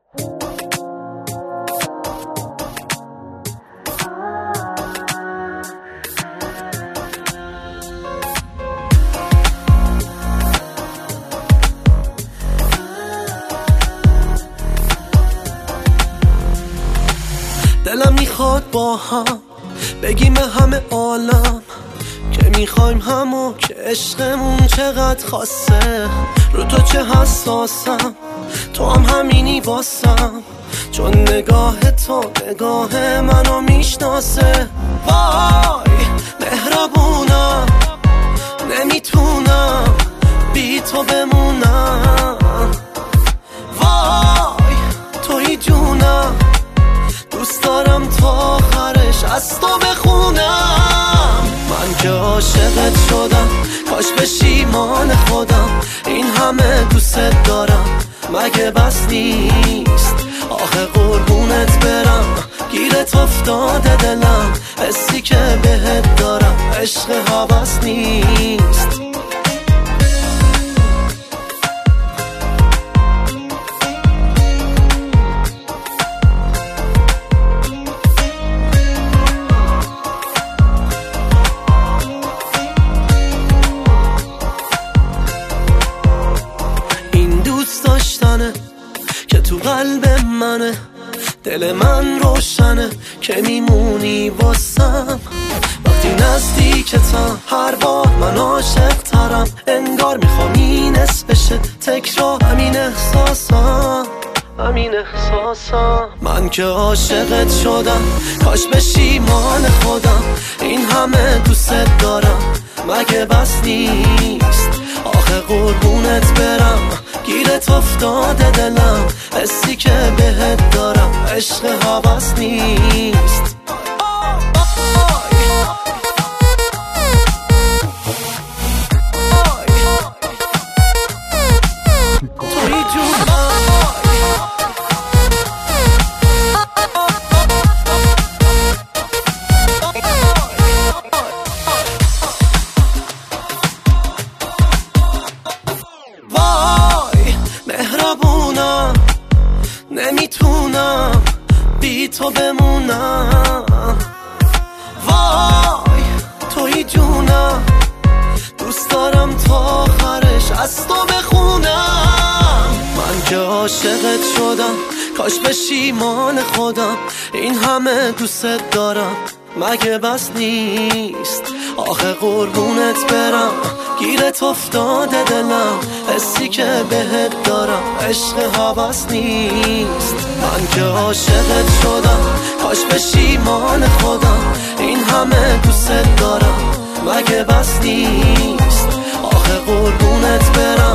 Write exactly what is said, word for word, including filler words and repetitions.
دلم میخواد با هم بگیم همه عالم که میخوایم همو، که عشقمون چقدر خاصه. رو تو چه حساسم، تو هم همینی واسم، چون نگاه تو نگاه منو میشناسه. وای مهربونم، نمیتونم بی تو بمونم. وای توی جونم، دوست دارم تا آخرش از تو بخونم. من که عاشقت شدم، کاش پشیمان خودم. این همه دوست دارم، مگه بس نیست؟ آخه قربونت برم، گیرت افتاده دلم. حسی که بهت دارم عشق هوس نیست. که تو قلب منه، دل من روشنه که میمونی واسم. وقتی نزدیکتم هر بار من عاشق ترم، انگار میخوام این اسم بشه تکرار. همین احساسم، همین احساسم. من که عاشقت شدم، کاش پشیمان خودم. این همه دوست دارم، مگه بس نیست؟ آخه قربونت برم، گیرت افتاده دلم. حسی که بهت دارم عشق هوس نیست. توی جونم مهربونم، نمیتونم بی تو بمونم. وای توی جونم، دوست دارم تا آخرش از تو بخونم. من که عاشقت شدم، کاش پشیمان خودم. این همه دوست دارم، مگه بس نیست؟ آخه قربونت برم، گیرت افتاده دلم. حسی که بهت دارم عشق هوس نیست. من که عاشقت شدم، کاش پشیمان خودم. این همه دوست دارم، مگه بس نیست؟ آخه قربونت برم،